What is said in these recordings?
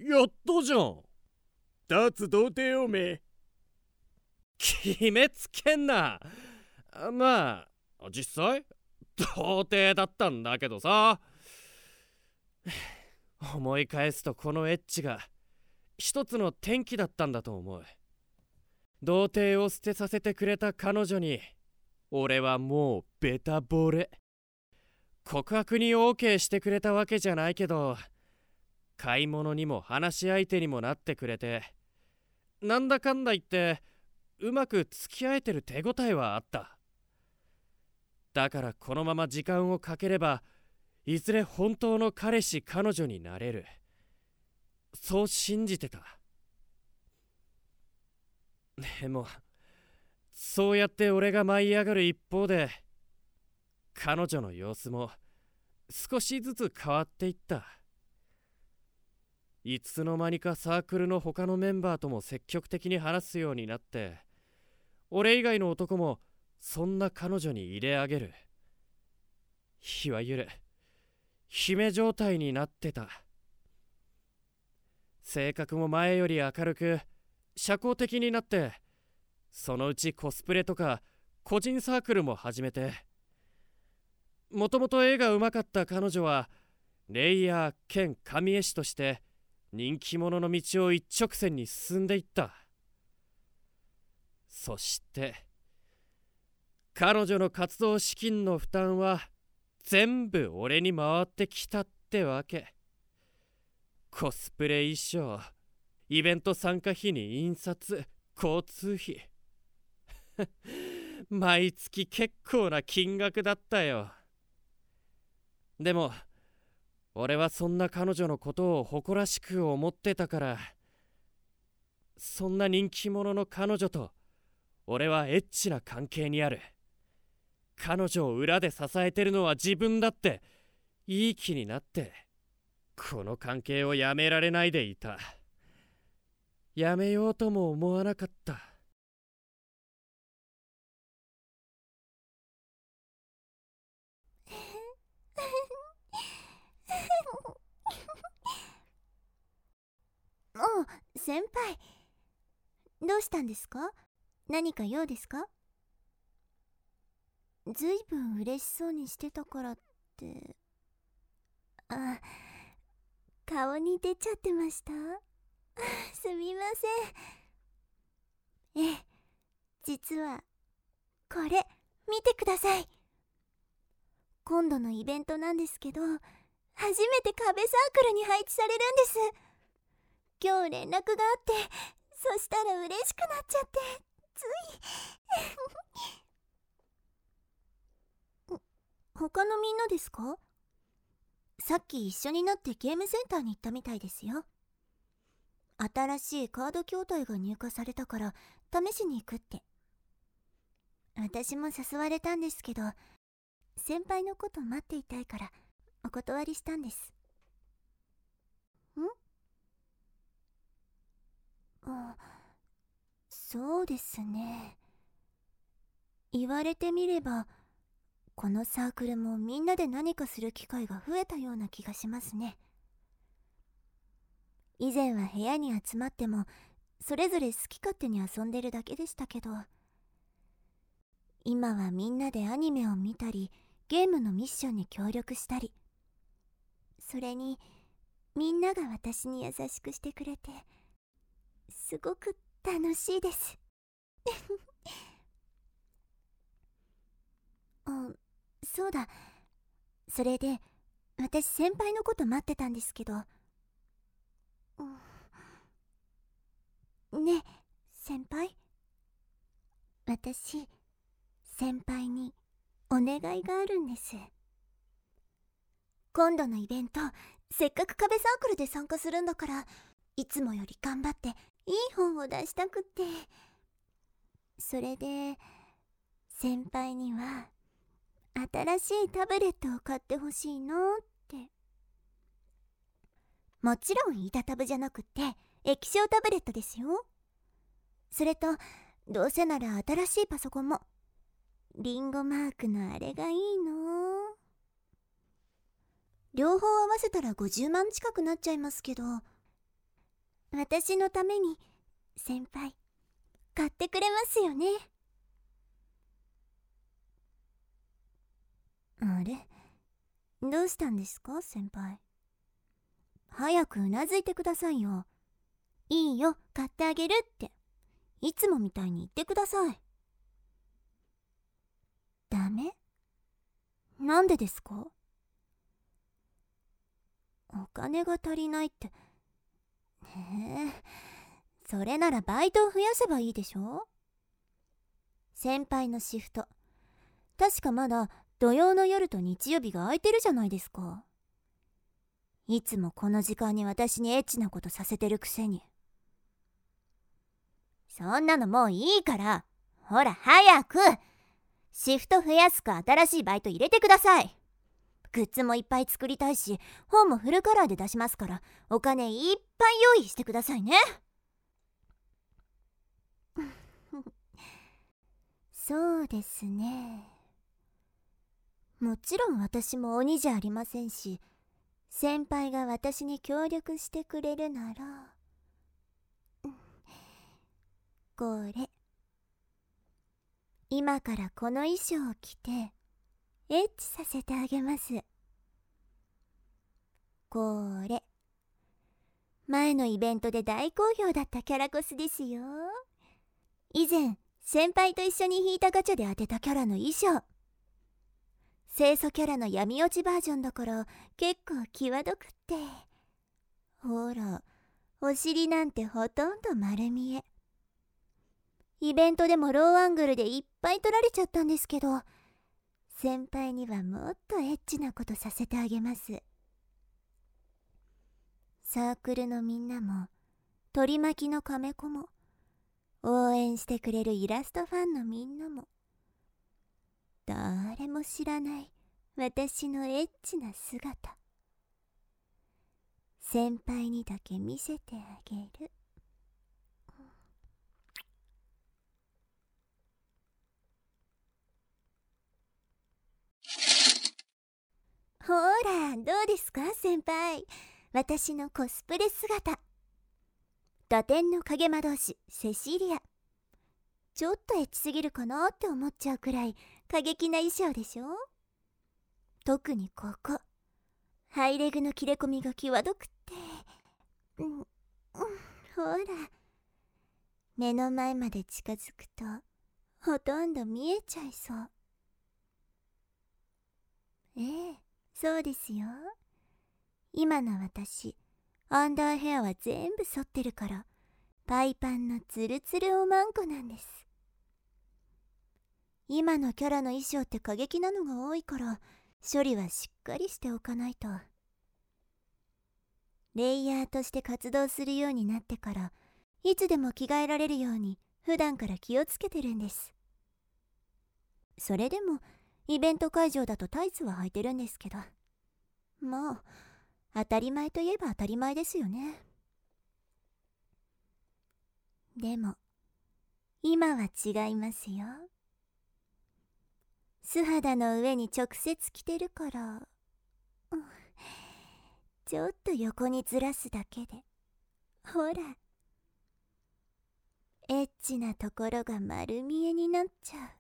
やったじゃん。 脱童貞おめ。 決めつけんな。まあ実際童貞だったんだけどさ。思い返すとこのエッチが一つの転機だったんだと思う。童貞を捨てさせてくれた彼女に俺はもうベタボレ。告白に OK してくれたわけじゃないけど、買い物にも話し相手にもなってくれて、なんだかんだ言ってうまく付き合えてる手応えはあった。だからこのまま時間をかければいずれ本当の彼氏彼女になれる、そう信じてた。でもそうやって俺が舞い上がる一方で、彼女の様子も少しずつ変わっていった。いつの間にかサークルの他のメンバーとも積極的に話すようになって、俺以外の男もそんな彼女に入れ上げる、いわゆる姫状態になってた。性格も前より明るく社交的になって、そのうちコスプレとか個人サークルも始めて、もともと絵がうまかった彼女はレイヤー兼神絵師として人気者の道を一直線に進んでいった。そして彼女の活動資金の負担は全部俺に回ってきたってわけ。コスプレ衣装、イベント参加費に印刷、交通費毎月結構な金額だったよ。でも俺はそんな彼女のことを誇らしく思ってたから、そんな人気者の彼女と俺はエッチな関係にある。彼女を裏で支えてるのは自分だっていい気になって、この関係をやめられないでいた。やめようとも思わなかった。 お、先輩、どうしたんですか？何か用ですか？ずいぶん嬉しそうにしてたからって。あ、顔に出ちゃってました？すみません。実はこれ見てください。今度のイベントなんですけど、初めて壁サークルに配置されるんです。今日連絡があって、そしたら嬉しくなっちゃって、つい他のみんなですか？さっき一緒になってゲームセンターに行ったみたいですよ。新しいカード筐体が入荷されたから試しに行くって。私も誘われたんですけど、先輩のこと待っていたいからお断りしたんです。そうですね。言われてみれば、このサークルもみんなで何かする機会が増えたような気がしますね。以前は部屋に集まってもそれぞれ好き勝手に遊んでるだけでしたけど、今はみんなでアニメを見たりゲームのミッションに協力したり、それにみんなが私に優しくしてくれて、すごく楽しいですあ、そうだ、それで私先輩のこと待ってたんですけど、ねえ先輩、私先輩にお願いがあるんです。今度のイベント、せっかく壁サークルで参加するんだから、いつもより頑張っていい本を出したくって。それで先輩には新しいタブレットを買ってほしいのって。もちろん板タブじゃなくって液晶タブレットですよ。それとどうせなら新しいパソコンもリンゴマークのあれがいいの。両方合わせたら50万近くなっちゃいますけど、 私のために先輩買ってくれますよね。あれ、どうしたんですか先輩。早くうなずいてくださいよ。いいよ、買ってあげるっていつもみたいに言ってください。ダメ？なんでですか？お金が足りないって。それならバイトを増やせばいいでしょ。先輩のシフト、確かまだ土曜の夜と日曜日が空いてるじゃないですか。いつもこの時間に私にエッチなことさせてるくせに。そんなのもういいから、ほら早くシフト増やすか新しいバイト入れてください。グッズもいっぱい作りたいし、本もフルカラーで出しますから、お金いっぱい用意してくださいね。そうですね。もちろん私も鬼じゃありませんし、先輩が私に協力してくれるなら、これ今からこの衣装を着てエッチさせてあげます。これ前のイベントで大好評だったキャラコスですよ。以前先輩と一緒に引いたガチャで当てたキャラの衣装。清楚キャラの闇落ちバージョンだから結構際どくって。ほら、お尻なんてほとんど丸見え。イベントでもローアングルでいっぱい撮られちゃったんですけど、先輩にはもっとエッチなことさせてあげます。サークルのみんなも取り巻きのカメ子も応援してくれるイラストファンのみんなも、誰も知らない私のエッチな姿、先輩にだけ見せてあげる。ほら、どうですか先輩、私のコスプレ姿。打点の影魔導士セシリア。ちょっとエッチすぎるかなって思っちゃうくらい過激な衣装でしょ。特にここハイレグの切れ込みが際どくって、ほら、目の前まで近づくとほとんど見えちゃいそう。そうですよ。今の私、アンダーヘアは全部剃ってるから、パイパンのツルツルおまんこなんです。今のキャラの衣装って過激なのが多いから、処理はしっかりしておかないと。レイヤーとして活動するようになってから、いつでも着替えられるように普段から気をつけてるんです。それでもイベント会場だとタイツは履いてるんですけど、まあ当たり前といえば当たり前ですよね。でも今は違いますよ。素肌の上に直接着てるから、ちょっと横にずらすだけで、ほら、エッチなところが丸見えになっちゃう。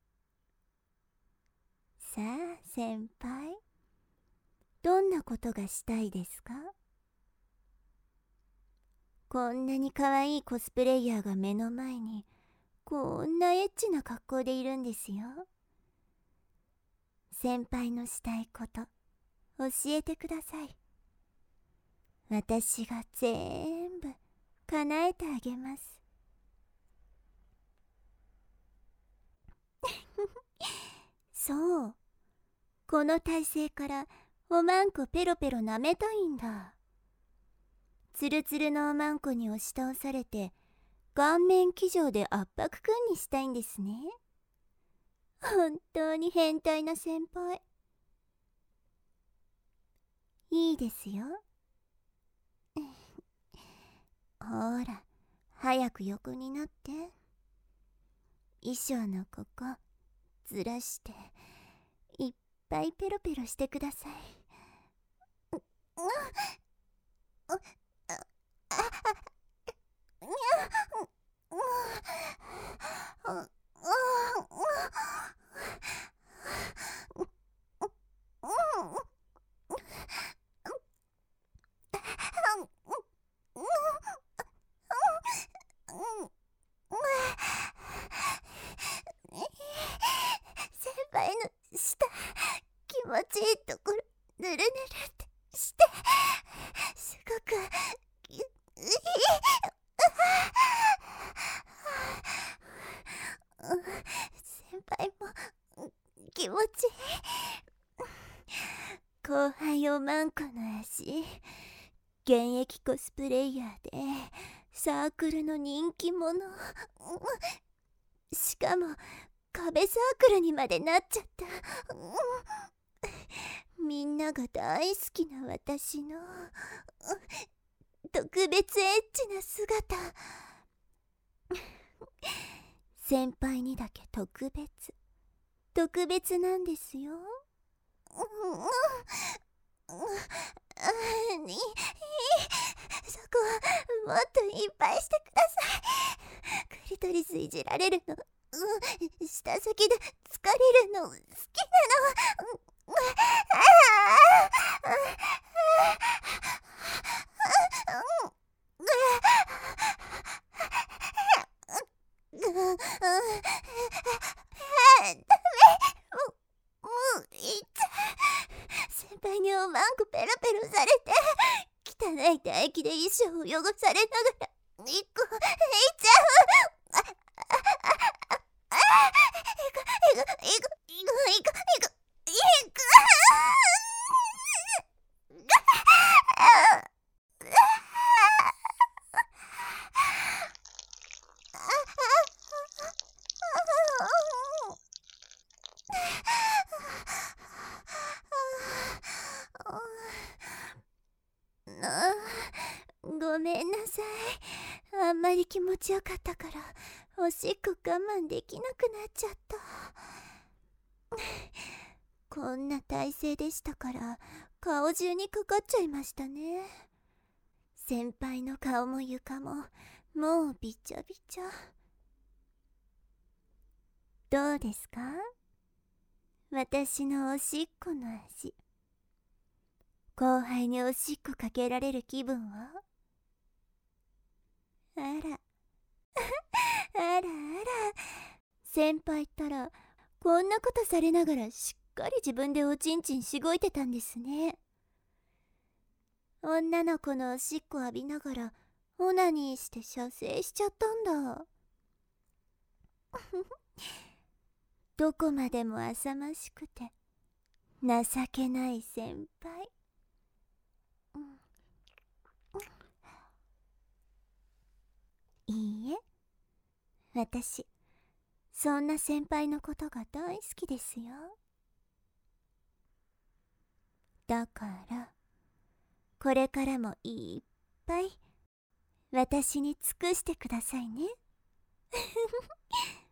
さあ先輩、どんなことがしたいですか？こんなに可愛いコスプレイヤーが目の前にこんなエッチな格好でいるんですよ。先輩のしたいこと教えてください。私が全部叶えてあげます。そう、この体勢からおまんこペロペロ舐めたいんだ。ツルツルのおまんこに押し倒されて顔面騎乗で圧迫君にしたいんですね。本当に変態な先輩。いいですよ。ほら、早く横になって。衣装のここずらしていっぱいペロペロしてください。 ところぬるぬるってしてすごく先輩も気持ちいい。後輩おまんこの足、現役コスプレイヤーでサークルの人気者。しかも壁サークルにまでなっちゃった。みんなが大好きな私の特別エッチな姿。先輩にだけ特別なんですよ。そこもっといっぱいしてください。クリトリスいじられるの、舌先で疲れるの好きなの。先輩におまんこペロペロされて、汚い唾液で衣装を汚されながら一個いっちゃう。ごめんなさい。あんまり気持ちよかったからおしっこ我慢できなくなっちゃった。こんな体勢でしたから顔中にかかっちゃいましたね。先輩の顔も床ももうびちゃびちゃ。どうですか、私のおしっこの味。後輩におしっこかけられる気分は？あらあら先輩ったらこんなことされながらしっかり自分でおちんちんしごいてたんですね。女の子のおしっこ浴びながらオナニーして射精しちゃったんだ。どこまでも浅ましくて情けない先輩。いいえ、私そんな先輩のことが大好きですよ。だからこれからもいっぱい私に尽くしてくださいね。